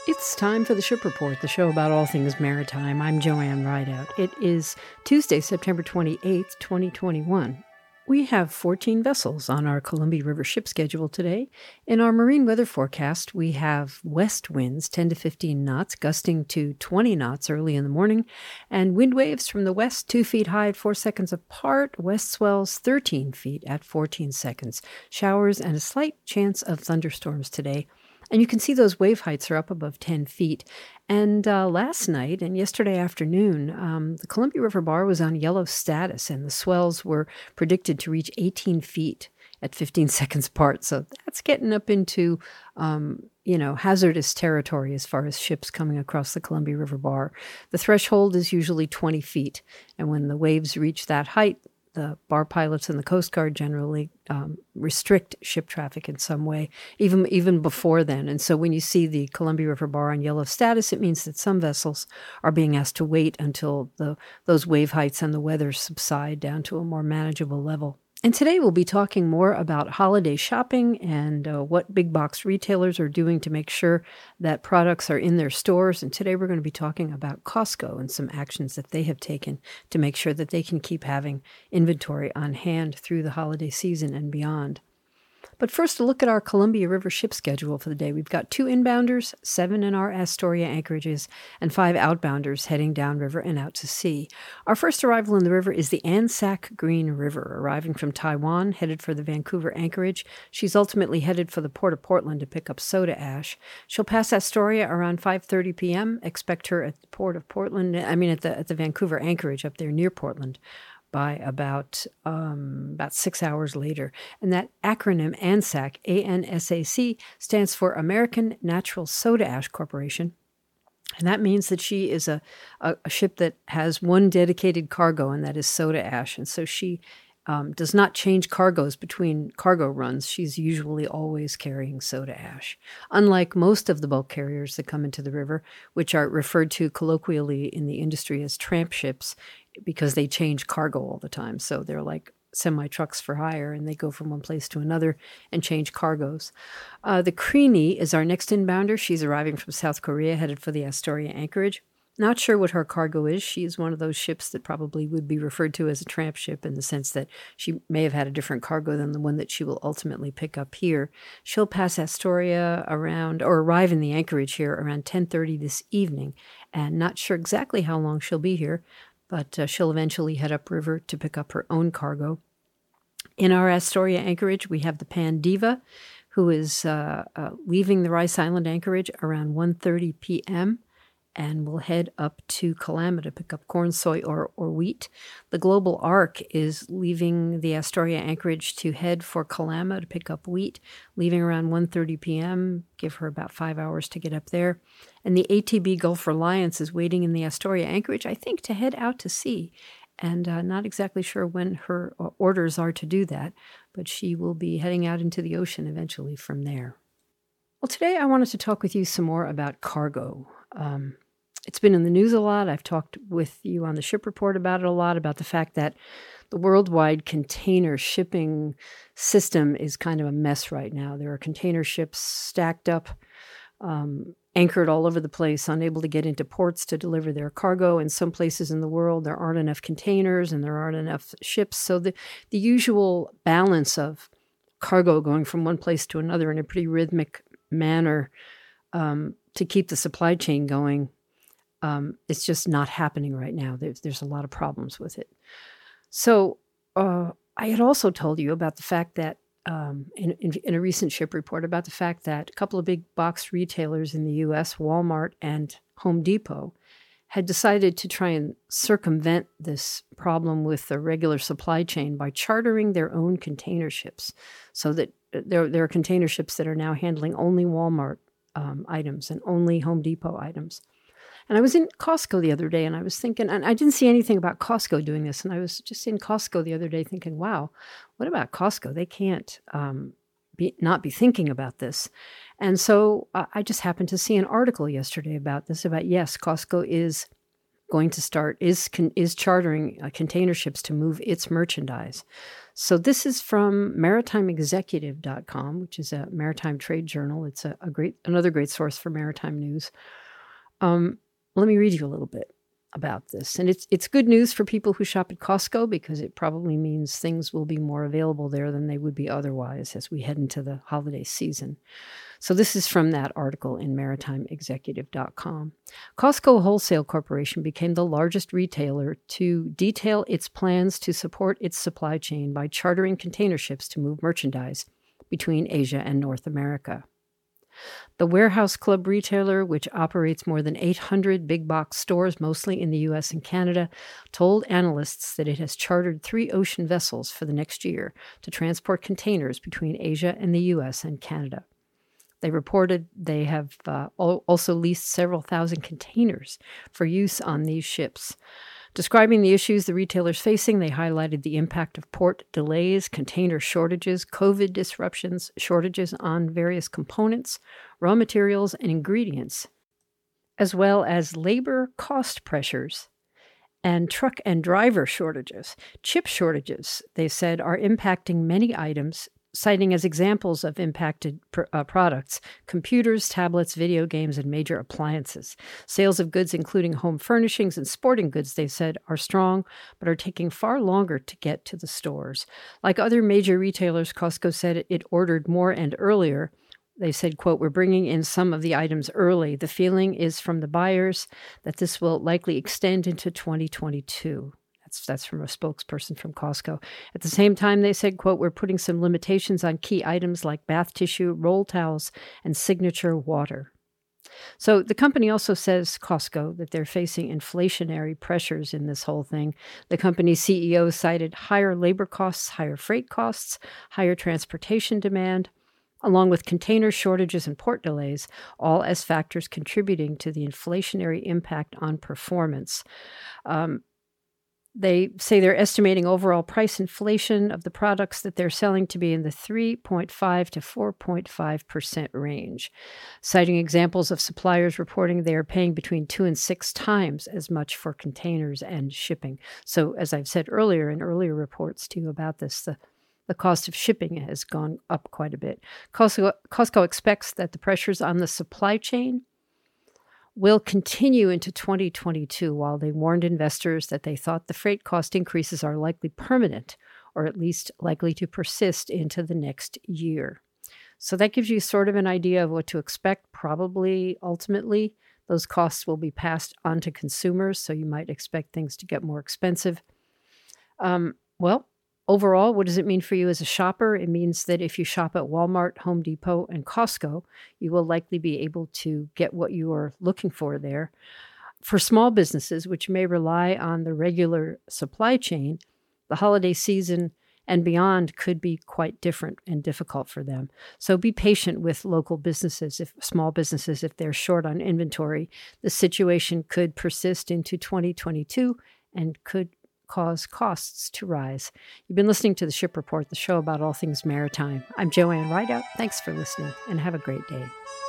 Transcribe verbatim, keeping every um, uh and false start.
It's time for the Ship Report, the show about all things maritime. I'm Joanne Rideout. It is Tuesday, September twenty-eighth, twenty twenty-one. We have fourteen vessels on our Columbia River ship schedule today. In our marine weather forecast, we have west winds ten to fifteen knots, gusting to twenty knots early in the morning, and wind waves from the west two feet high at four seconds apart, west swells thirteen feet at fourteen seconds. Showers and a slight chance of thunderstorms today. And you can see those wave heights are up above ten feet. And uh, last night and yesterday afternoon, um, the Columbia River Bar was on yellow status, and the swells were predicted to reach eighteen feet at fifteen seconds apart. So that's getting up into, um, you know, hazardous territory as far as ships coming across the Columbia River Bar. The threshold is usually twenty feet. And when the waves reach that height, the bar pilots and the Coast Guard generally um, restrict ship traffic in some way, even even before then. And so when you see the Columbia River Bar on yellow status, it means that some vessels are being asked to wait until the those wave heights and the weather subside down to a more manageable level. And today we'll be talking more about holiday shopping and uh, what big box retailers are doing to make sure that products are in their stores. And today we're going to be talking about Costco and some actions that they have taken to make sure that they can keep having inventory on hand through the holiday season and beyond. But first, a look at our Columbia River ship schedule for the day. We've got two inbounders, seven in our Astoria anchorages, and five outbounders heading downriver and out to sea. Our first arrival in the river is the Anzac Green River, arriving from Taiwan, headed for the Vancouver anchorage. She's ultimately headed for the Port of Portland to pick up soda ash. She'll pass Astoria around five thirty p.m. Expect her at the Port of Portland, I mean at the at the Vancouver anchorage up there near Portland, by about um, about six hours later. And that acronym ANSAC, A N S A C, stands for American Natural Soda Ash Corporation. And that means that she is a, a, a ship that has one dedicated cargo, and that is soda ash. And so she um, does not change cargoes between cargo runs. She's usually always carrying soda ash. Unlike most of the bulk carriers that come into the river, which are referred to colloquially in the industry as tramp ships, because they change cargo all the time. So they're like semi-trucks for hire, and they go from one place to another and change cargoes. Uh, the Creenie is our next inbounder. She's arriving from South Korea, headed for the Astoria anchorage. Not sure what her cargo is. She is one of those ships that probably would be referred to as a tramp ship, in the sense that she may have had a different cargo than the one that she will ultimately pick up here. She'll pass Astoria around, or arrive in the anchorage here around ten thirty this evening, and not sure exactly how long she'll be here, but uh, she'll eventually head upriver to pick up her own cargo. In our Astoria anchorage, we have the Pan Diva, who is uh, uh, leaving the Rice Island anchorage around one thirty p.m., and will head up to Kalama to pick up corn, soy, or, or wheat. The Global Ark is leaving the Astoria anchorage to head for Kalama to pick up wheat, leaving around one thirty p.m., give her about five hours to get up there. And the A T B Gulf Reliance is waiting in the Astoria anchorage, I think, to head out to sea. And uh, not exactly sure when her orders are to do that, but she will be heading out into the ocean eventually from there. Well, today I wanted to talk with you some more about cargo. Um, It's been in the news a lot. I've talked with you on the Ship Report about it a lot, about the fact that the worldwide container shipping system is kind of a mess right now. There are container ships stacked up, um, anchored all over the place, unable to get into ports to deliver their cargo. In some places in the world, there aren't enough containers and there aren't enough ships. So the, the usual balance of cargo going from one place to another in a pretty rhythmic manner um, to keep the supply chain going, Um, it's just not happening right now. There's, there's a lot of problems with it. So uh, I had also told you about the fact that, um, in, in, in a recent ship report, about the fact that a couple of big box retailers in the U S, Walmart and Home Depot, had decided to try and circumvent this problem with the regular supply chain by chartering their own container ships, so that there, there are container ships that are now handling only Walmart um, items and only Home Depot items. And I was in Costco the other day, and I was thinking, and I didn't see anything about Costco doing this, and I was just in Costco the other day thinking, wow, what about Costco? They can't um, be, not be thinking about this. And so uh, I just happened to see an article yesterday about this, about, yes, Costco is going to start, is con, is chartering uh, container ships to move its merchandise. So this is from maritime executive dot com, which is a maritime trade journal. It's a, a great, another great source for maritime news. Um, let me read you a little bit about this. And it's it's good news for people who shop at Costco, because it probably means things will be more available there than they would be otherwise as we head into the holiday season. So this is from that article in maritime executive dot com. Costco Wholesale Corporation became the largest retailer to detail its plans to support its supply chain by chartering container ships to move merchandise between Asia and North America. The Warehouse Club retailer, which operates more than eight hundred big box stores, mostly in the U S and Canada, told analysts that it has chartered three ocean vessels for the next year to transport containers between Asia and the U S and Canada. They reported they have uh, also leased several thousand containers for use on these ships. Describing the issues the retailer's facing, they highlighted the impact of port delays, container shortages, COVID disruptions, shortages on various components, raw materials, and ingredients, as well as labor cost pressures and truck and driver shortages. Chip shortages, they said, are impacting many items, citing as examples of impacted pr- uh, products computers, tablets, video games, and major appliances. Sales of goods including home furnishings and sporting goods, they said, are strong, but are taking far longer to get to the stores. Like other major retailers, Costco said it ordered more and earlier. They said, quote, "We're bringing in some of the items early. The feeling is from the buyers that this will likely extend into twenty twenty-two. That's, that's from a spokesperson from Costco. At the same time, they said, quote, "We're putting some limitations on key items like bath tissue, roll towels, and signature water." So the company also says, Costco, that they're facing inflationary pressures in this whole thing. The company's C E O cited higher labor costs, higher freight costs, higher transportation demand, along with container shortages and port delays, all as factors contributing to the inflationary impact on performance. Um, They say they're estimating overall price inflation of the products that they're selling to be in the three point five to four point five percent range, citing examples of suppliers reporting they are paying between two and six times as much for containers and shipping. So as I've said earlier in earlier reports to you about this, the, the cost of shipping has gone up quite a bit. Costco, Costco expects that the pressures on the supply chain will continue into twenty twenty-two, while they warned investors that they thought the freight cost increases are likely permanent, or at least likely to persist into the next year. So that gives you sort of an idea of what to expect. Probably, ultimately, those costs will be passed on to consumers, so you might expect things to get more expensive. Um, well, overall, what does it mean for you as a shopper? It means that if you shop at Walmart, Home Depot, and Costco, you will likely be able to get what you are looking for there. For small businesses, which may rely on the regular supply chain, the holiday season and beyond could be quite different and difficult for them. So be patient with local businesses, if small businesses, if they're short on inventory. The situation could persist into twenty twenty-two and could cause costs to rise. You've been listening to The Ship Report, the show about all things maritime. I'm Joanne Rideout. Thanks for listening, and have a great day.